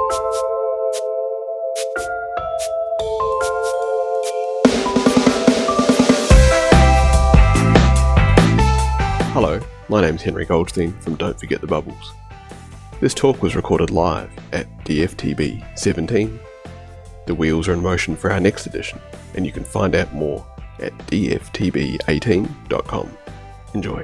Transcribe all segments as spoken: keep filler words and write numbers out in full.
Hello, my name's Henry Goldstein from Don't Forget the Bubbles. This talk was recorded live at D F T B seventeen. The wheels are in motion for our next edition, and you can find out more at d f t b eighteen dot com. Enjoy.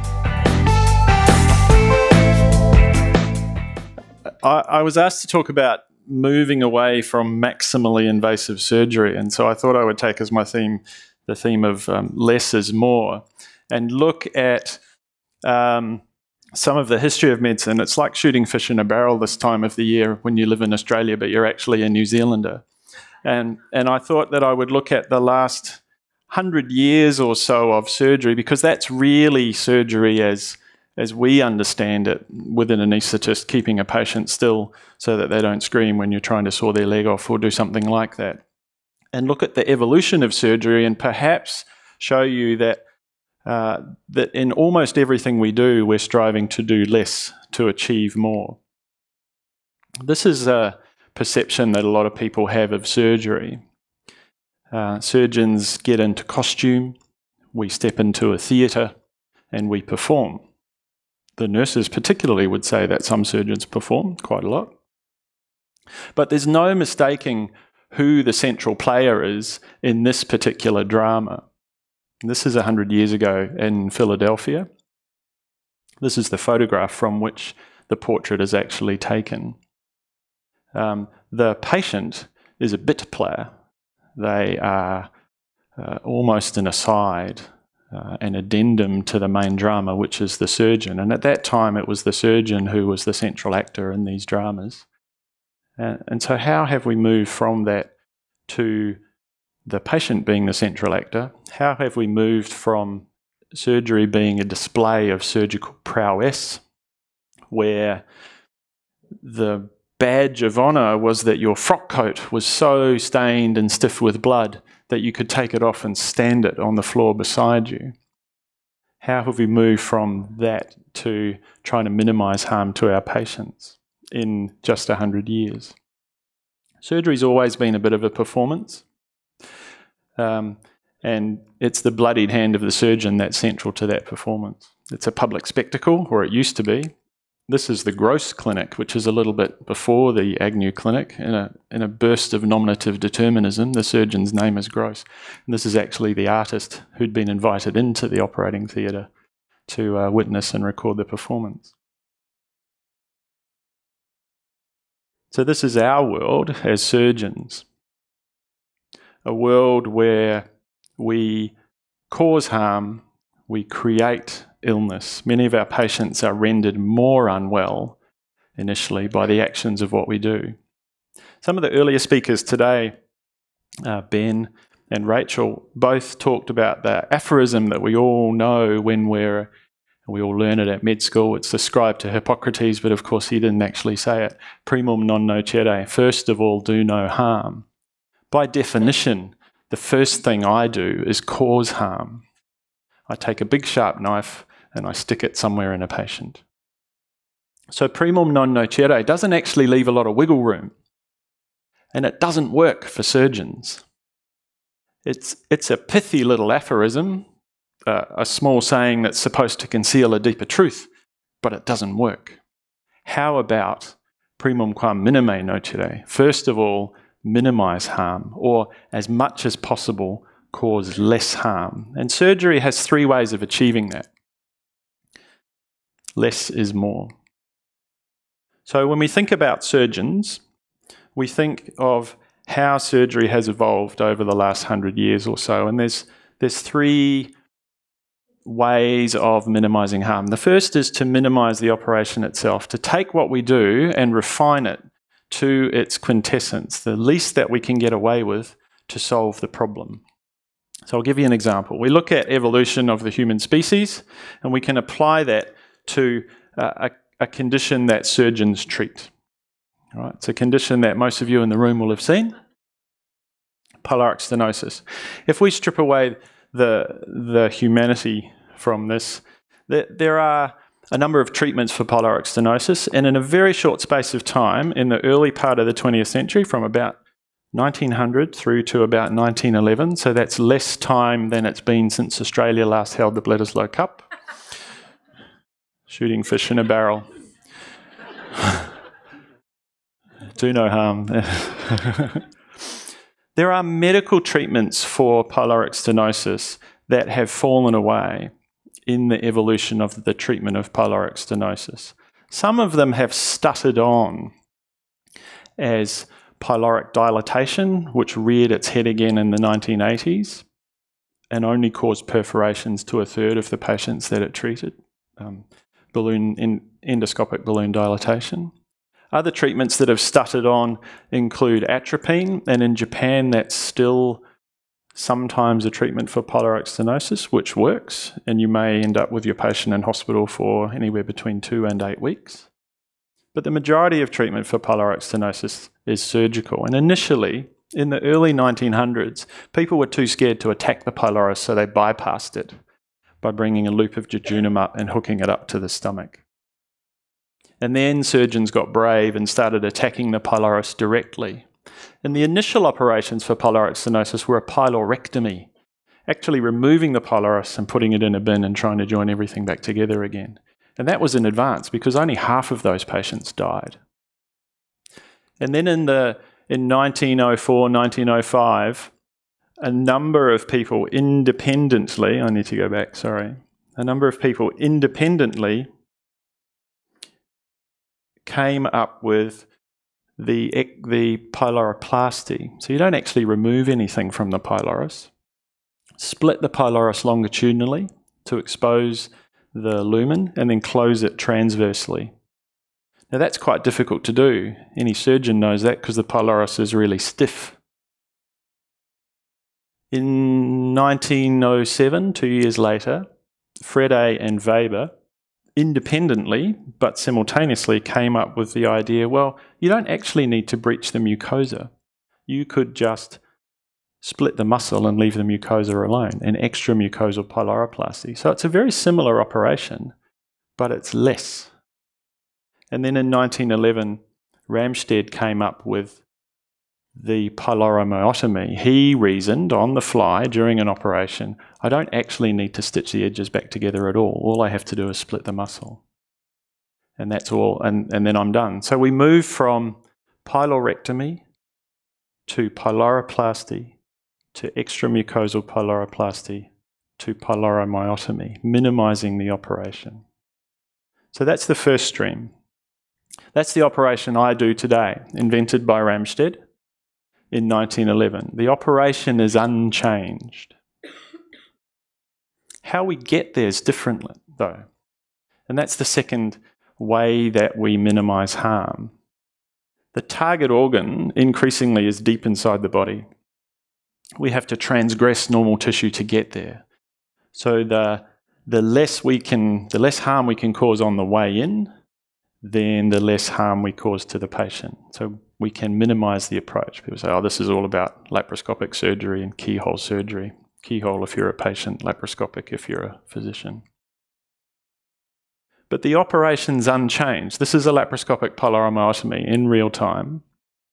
I, I was asked to talk about moving away from maximally invasive surgery, and so I thought I would take as my theme the theme of um, less is more, and look at um, some of the history of medicine. It's like shooting fish in a barrel this time of the year when you live in Australia, but you're actually a New Zealander. And and I thought that I would look at the last hundred years or so of surgery, because that's really surgery as as we understand it, with an anaesthetist keeping a patient still so that they don't scream when you're trying to saw their leg off or do something like that. And look at the evolution of surgery and perhaps show you that uh, that in almost everything we do, we're striving to do less to achieve more. This is a perception that a lot of people have of surgery. Uh, surgeons get into costume, we step into a theatre, and we perform. The nurses particularly would say that some surgeons perform quite a lot. But there's no mistaking who the central player is in this particular drama. This is one hundred years ago in Philadelphia. This is the photograph from which the portrait is actually taken. Um, the patient is a bit player. They are uh, almost an aside, uh, an addendum to the main drama, which is the surgeon. And at that time, it was the surgeon who was the central actor in these dramas. Uh, and so how have we moved from that to the patient being the central actor? How have we moved from surgery being a display of surgical prowess, where the badge of honour was that your frock coat was so stained and stiff with blood that you could take it off and stand it on the floor beside you? How have we moved from that to trying to minimise harm to our patients in just one hundred years? Surgery's always been a bit of a performance, um, and it's the bloodied hand of the surgeon that's central to that performance. It's a public spectacle, or it used to be. This is the Gross Clinic, which is a little bit before the Agnew Clinic. In a, in a burst of nominative determinism, the surgeon's name is Gross. And this is actually the artist who'd been invited into the operating theatre to uh, witness and record the performance. So this is our world as surgeons. A world where we cause harm, we create illness. Many of our patients are rendered more unwell initially by the actions of what we do. Some of the earlier speakers today, uh, Ben and Rachel, both talked about the aphorism that we all know when we're, we all learn it at med school. It's ascribed to Hippocrates, but of course he didn't actually say it. Primum non nocere, first of all, do no harm. By definition, the first thing I do is cause harm. I take a big sharp knife and I stick it somewhere in a patient. So primum non nocere doesn't actually leave a lot of wiggle room, and it doesn't work for surgeons. It's, it's a pithy little aphorism, uh, a small saying that's supposed to conceal a deeper truth, but it doesn't work. How about primum quam minime nocere? First of all, minimize harm, or as much as possible, cause less harm. And surgery has three ways of achieving that. Less is more. So when we think about surgeons, we think of how surgery has evolved over the last hundred years or so, and there's there's three ways of minimizing harm. The first is to minimize the operation itself, to take what we do and refine it to its quintessence, the least that we can get away with to solve the problem. So I'll give you an example. We look at evolution of the human species, and we can apply that to uh, a, a condition that surgeons treat. All right, it's a condition that most of you in the room will have seen, pyloric stenosis. If we strip away the, the humanity from this, there, there are a number of treatments for pyloric stenosis, and in a very short space of time, in the early part of the twentieth century, from about nineteen hundred through to about nineteen eleven, so that's less time than it's been since Australia last held the Bledisloe Cup. Shooting fish in a barrel. Do no harm. There are medical treatments for pyloric stenosis that have fallen away in the evolution of the treatment of pyloric stenosis. Some of them have stuttered on as pyloric dilatation, which reared its head again in the nineteen eighties and only caused perforations to a third of the patients that it treated. Um, balloon in, endoscopic balloon dilatation. Other treatments that have stuttered on include atropine, and in Japan that's still sometimes a treatment for pyloric stenosis, which works, and you may end up with your patient in hospital for anywhere between two and eight weeks. But the majority of treatment for pyloric stenosis is surgical, and initially, in the early nineteen hundreds, people were too scared to attack the pylorus, so they bypassed it by bringing a loop of jejunum up and hooking it up to the stomach. And then surgeons got brave and started attacking the pylorus directly. And the initial operations for pyloric stenosis were a pylorectomy, actually removing the pylorus and putting it in a bin and trying to join everything back together again. And that was in advance because only half of those patients died. And then in the in nineteen oh four, nineteen oh five, a number of people independently, I need to go back, sorry, a number of people independently came up with the, the pyloroplasty. So you don't actually remove anything from the pylorus. Split the pylorus longitudinally to expose the lumen and then close it transversely. Now that's quite difficult to do. Any surgeon knows that because the pylorus is really stiff. In nineteen oh seven, two years later, Frede and Weber independently but simultaneously came up with the idea, well, you don't actually need to breach the mucosa. You could just split the muscle and leave the mucosa alone, an extramucosal pyloroplasty. So it's a very similar operation, but it's less. And then in nineteen eleven, Ramstead came up with the pyloromyotomy. He reasoned on the fly during an operation, I don't actually need to stitch the edges back together at all. All I have to do is split the muscle. And that's all, and, and then I'm done. So we move from pylorectomy to pyloroplasty to extramucosal pyloroplasty to pyloromyotomy, minimizing the operation. So that's the first stream. That's the operation I do today, invented by Ramstead in nineteen eleven. The operation is unchanged. How we get there is different, though. And that's the second way that we minimize harm. The target organ increasingly is deep inside the body. We have to transgress normal tissue to get there. So the, the less we can, the less harm we can cause on the way in, then the less harm we cause to the patient. So we can minimize the approach. People say, oh, this is all about laparoscopic surgery and keyhole surgery. Keyhole if you're a patient, laparoscopic if you're a physician. But the operation's unchanged. This is a laparoscopic pyloromyotomy in real time.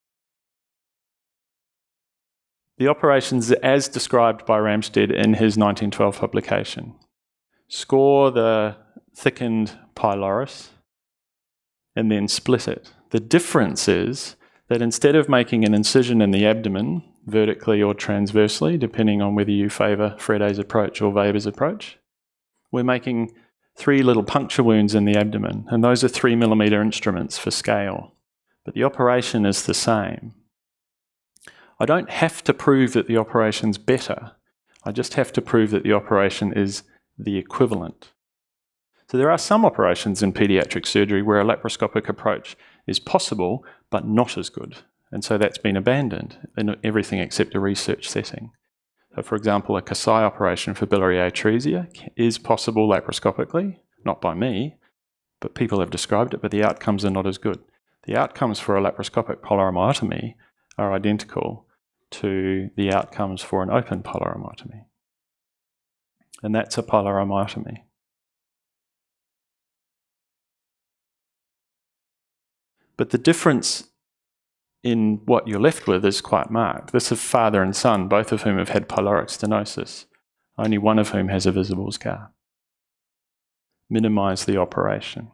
The operation's as described by Ramstead in his nineteen twelve publication. Score the thickened pylorus and then split it. The difference is that instead of making an incision in the abdomen, vertically or transversely, depending on whether you favour Frede's approach or Weber's approach, we're making three little puncture wounds in the abdomen, and those are three millimetre instruments for scale. But the operation is the same. I don't have to prove that the operation's better. I just have to prove that the operation is the equivalent. So there are some operations in paediatric surgery where a laparoscopic approach is possible, but not as good. And so that's been abandoned in everything except a research setting. So for example, a Kasai operation for biliary atresia is possible laparoscopically, not by me, but people have described it, but the outcomes are not as good. The outcomes for a laparoscopic pyloromyotomy are identical to the outcomes for an open pyloromyotomy. And that's a pyloromyotomy. But the difference in what you're left with is quite marked. This is father and son, both of whom have had pyloric stenosis, only one of whom has a visible scar. Minimise the operation.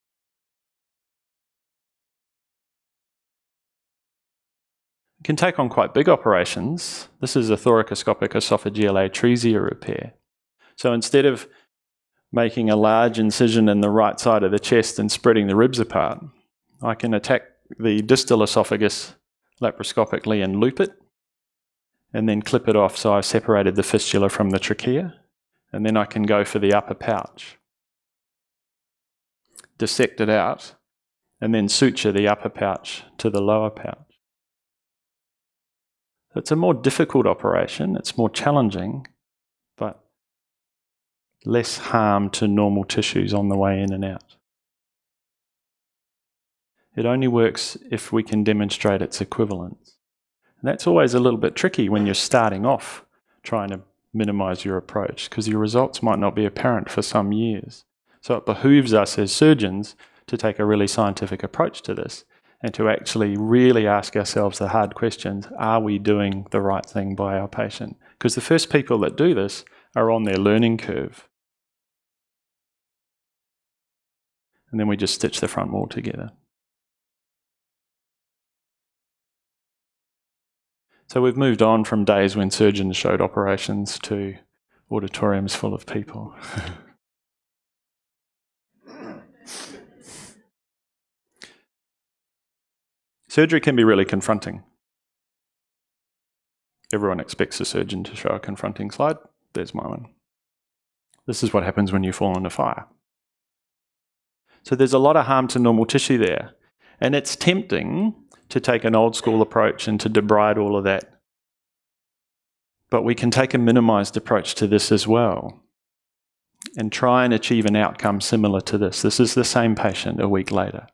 You can take on quite big operations. This is a thoracoscopic esophageal atresia repair. So instead of making a large incision in the right side of the chest and spreading the ribs apart, I can attack the distal esophagus laparoscopically and loop it, and then clip it off so I've separated the fistula from the trachea, and then I can go for the upper pouch. Dissect it out, and then suture the upper pouch to the lower pouch. So it's a more difficult operation, it's more challenging, but less harm to normal tissues on the way in and out. It only works if we can demonstrate its equivalence. And that's always a little bit tricky when you're starting off trying to minimise your approach, because your results might not be apparent for some years. So it behooves us as surgeons to take a really scientific approach to this and to actually really ask ourselves the hard questions. Are we doing the right thing by our patient? Because the first people that do this are on their learning curve. And then we just stitch the front wall together. So we've moved on from days when surgeons showed operations to auditoriums full of people. Surgery can be really confronting. Everyone expects a surgeon to show a confronting slide. There's my one. This is what happens when you fall in a fire. So there's a lot of harm to normal tissue there. And it's tempting to take an old school approach and to debride all of that. But we can take a minimised approach to this as well and try and achieve an outcome similar to this. This is the same patient a week later.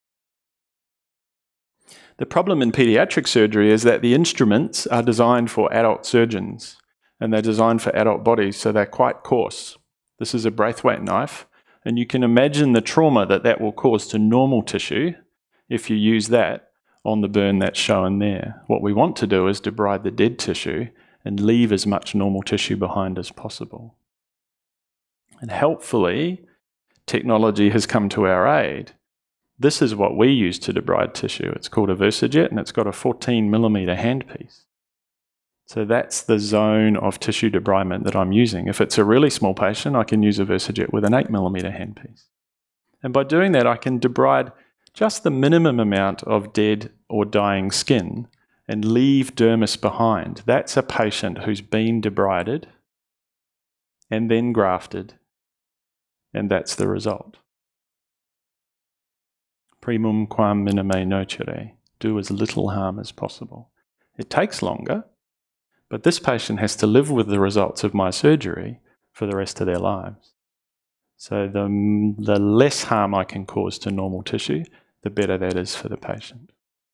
The problem in paediatric surgery is that the instruments are designed for adult surgeons and they're designed for adult bodies, so they're quite coarse. This is a Braithwaite knife, and you can imagine the trauma that that will cause to normal tissue if you use that on the burn that's shown there. What we want to do is debride the dead tissue and leave as much normal tissue behind as possible. And helpfully, technology has come to our aid. This is what we use to debride tissue. It's called a Versajet, and it's got a fourteen millimeter handpiece. So that's the zone of tissue debridement that I'm using. If it's a really small patient, I can use a Versajet with an eight millimeter handpiece. And by doing that, I can debride just the minimum amount of dead or dying skin and leave dermis behind. That's a patient who's been debrided and then grafted, and that's the result. Primum quam minime nocere. Do as little harm as possible. It takes longer, but this patient has to live with the results of my surgery for the rest of their lives. So the, the less harm I can cause to normal tissue, the better that is for the patient.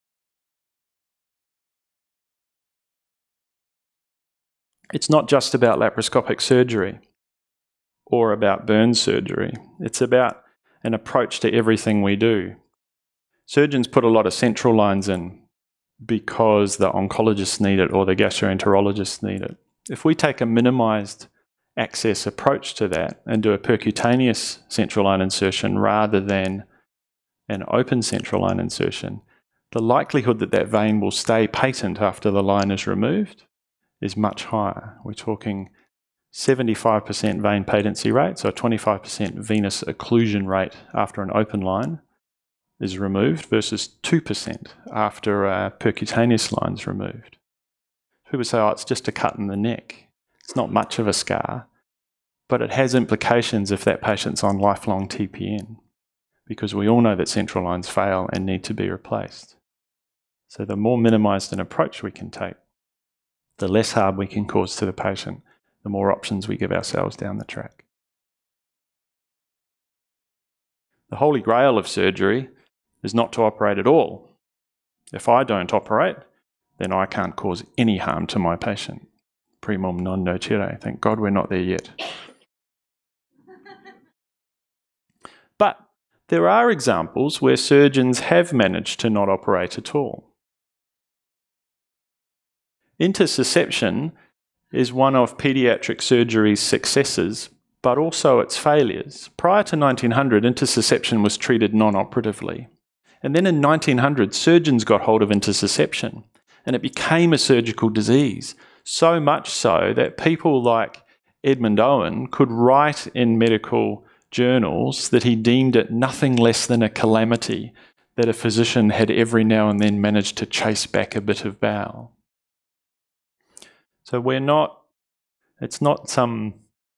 It's not just about laparoscopic surgery or about burn surgery. It's about an approach to everything we do. Surgeons put a lot of central lines in because the oncologists need it or the gastroenterologists need it. If we take a minimised access approach to that and do a percutaneous central line insertion rather than an open central line insertion, the likelihood that that vein will stay patent after the line is removed is much higher. We're talking seventy-five percent vein patency rate, so a twenty-five percent venous occlusion rate after an open line is removed versus two percent after a percutaneous line is removed. People say, oh, it's just a cut in the neck. It's not much of a scar, but it has implications if that patient's on lifelong T P N, because we all know that central lines fail and need to be replaced. So the more minimised an approach we can take, the less harm we can cause to the patient, the more options we give ourselves down the track. The holy grail of surgery is not to operate at all. If I don't operate, then I can't cause any harm to my patient. Primum non nocere. Thank God we're not there yet. But there are examples where surgeons have managed to not operate at all. Intussusception is one of paediatric surgery's successes, but also its failures. Prior to nineteen hundred, intussusception was treated non-operatively. And then in nineteen hundred, surgeons got hold of intussusception, and it became a surgical disease, so much so that people like Edmund Owen could write in medical journals that he deemed it nothing less than a calamity that a physician had every now and then managed to chase back a bit of bowel. So we're not, it's not some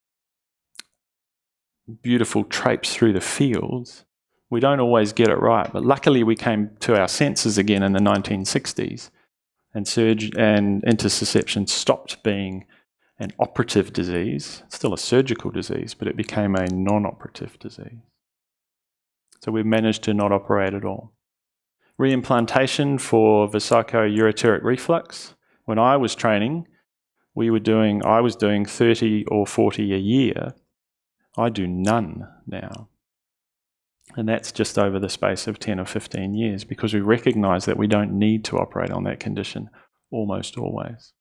beautiful traipse through the fields. We don't always get it right, but luckily we came to our senses again in the nineteen sixties, and surg- and intussusception stopped being an operative disease. It's still a surgical disease, but it became a non-operative disease. So we've managed to not operate at all. Reimplantation for vesicoureteric reflux. When I was training, we were doing, I was doing thirty or forty a year. I do none now. And that's just over the space of ten or fifteen years, because we recognise that we don't need to operate on that condition almost always.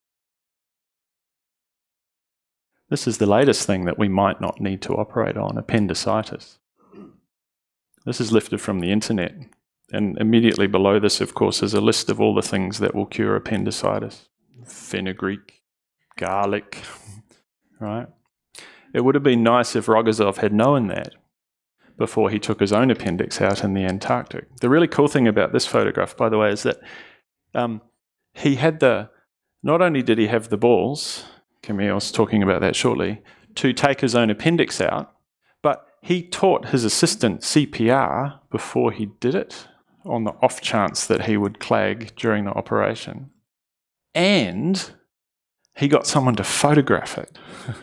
This is the latest thing that we might not need to operate on, appendicitis. This is lifted from the internet. And immediately below this, of course, is a list of all the things that will cure appendicitis. Fenugreek, garlic, right? It would have been nice if Rogozov had known that before he took his own appendix out in the Antarctic. The really cool thing about this photograph, by the way, is that um, he had the, not only did he have the balls, Camille's talking about that shortly, to take his own appendix out, but he taught his assistant C P R before he did it, on the off chance that he would clag during the operation. And he got someone to photograph it.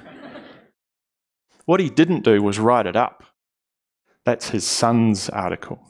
What he didn't do was write it up. That's his son's article.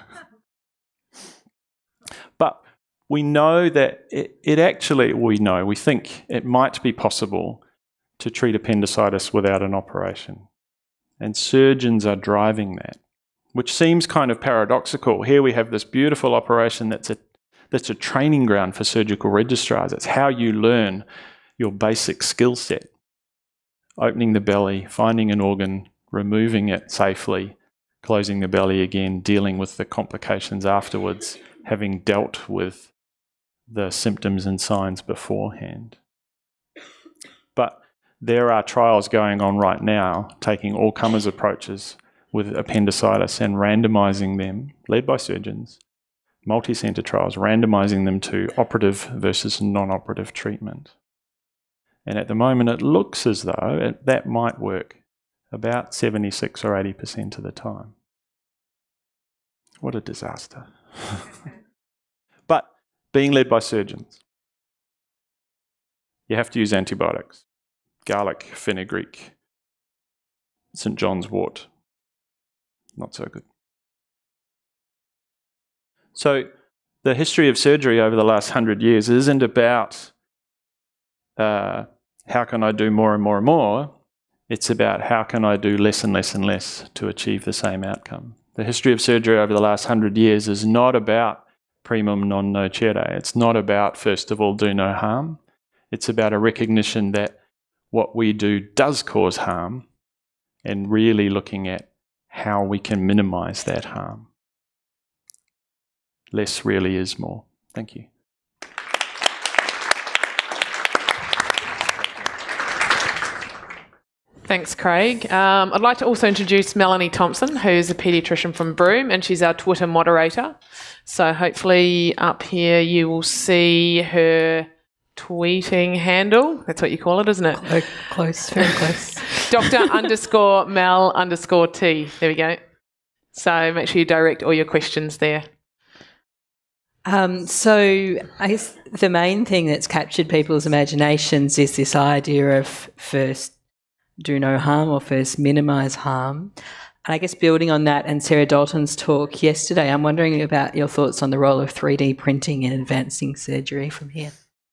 But we know that it, it actually, we know, we think it might be possible to treat appendicitis without an operation. And surgeons are driving that, which seems kind of paradoxical. Here we have this beautiful operation that's a, that's a training ground for surgical registrars. It's how you learn your basic skill set. Opening the belly, finding an organ, removing it safely, closing the belly again, dealing with the complications afterwards, having dealt with the symptoms and signs beforehand. But there are trials going on right now, taking all-comers approaches with appendicitis and randomising them, led by surgeons, multi-centre trials, randomising them to operative versus non-operative treatment. And at the moment it looks as though it, that might work about seventy-six or eighty percent of the time. What a disaster. But being led by surgeons. You have to use antibiotics. Garlic, fenugreek, Saint John's wort. Not so good. So the history of surgery over the last hundred years isn't about uh, how can I do more and more and more. It's about how can I do less and less and less to achieve the same outcome. The history of surgery over the last hundred years is not about primum non nocere. It's not about, first of all, do no harm. It's about a recognition that what we do does cause harm and really looking at how we can minimise that harm. Less really is more. Thank you. Thanks, Craig. Um, I'd like to also introduce Melanie Thompson, who's a paediatrician from Broome, and she's our Twitter moderator. So hopefully up here you will see her tweeting handle. That's what you call it, isn't it? Close, close very close. Doctor underscore Mel underscore T. There we go. So make sure you direct all your questions there. Um, so I guess the main thing that's captured people's imaginations is this idea of first do no harm or first minimise harm. And I guess building on that and Sarah Dalton's talk yesterday, I'm wondering about your thoughts on the role of three D printing in advancing surgery from here.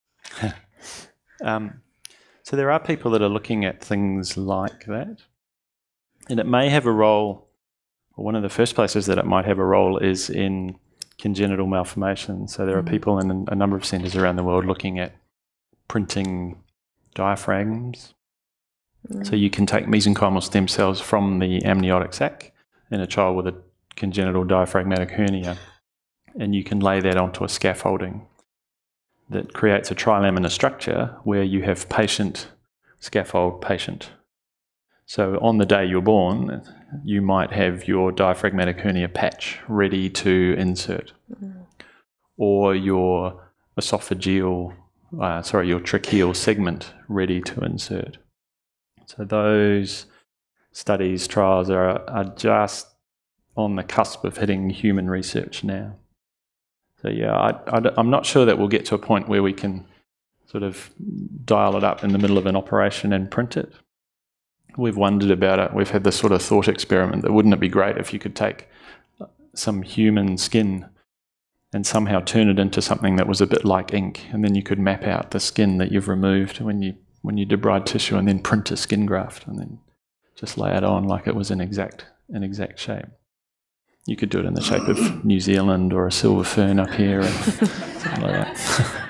um, so there are people that are looking at things like that, and it may have a role One of the first places that it might have a role is in congenital malformations. So there are people in a number of centres around the world looking at printing diaphragms. Mm. So you can take mesenchymal stem cells from the amniotic sac in a child with a congenital diaphragmatic hernia, and you can lay that onto a scaffolding that creates a trilaminar structure where you have patient, scaffold, patient. So on the day you're born, you might have your diaphragmatic hernia patch ready to insert, mm. or your esophageal, uh, sorry, your tracheal segment ready to insert. So those studies, trials are, are just on the cusp of hitting human research now. So yeah, I, I, I'm not sure that we'll get to a point where we can sort of dial it up in the middle of an operation and print it. We've wondered about it. We've had this sort of thought experiment that wouldn't it be great if you could take some human skin and somehow turn it into something that was a bit like ink, and then you could map out the skin that you've removed when you when you debride tissue, and then print a skin graft and then just lay it on like it was an exact an exact shape. You could do it in the shape of New Zealand or a silver fern up here and something like that.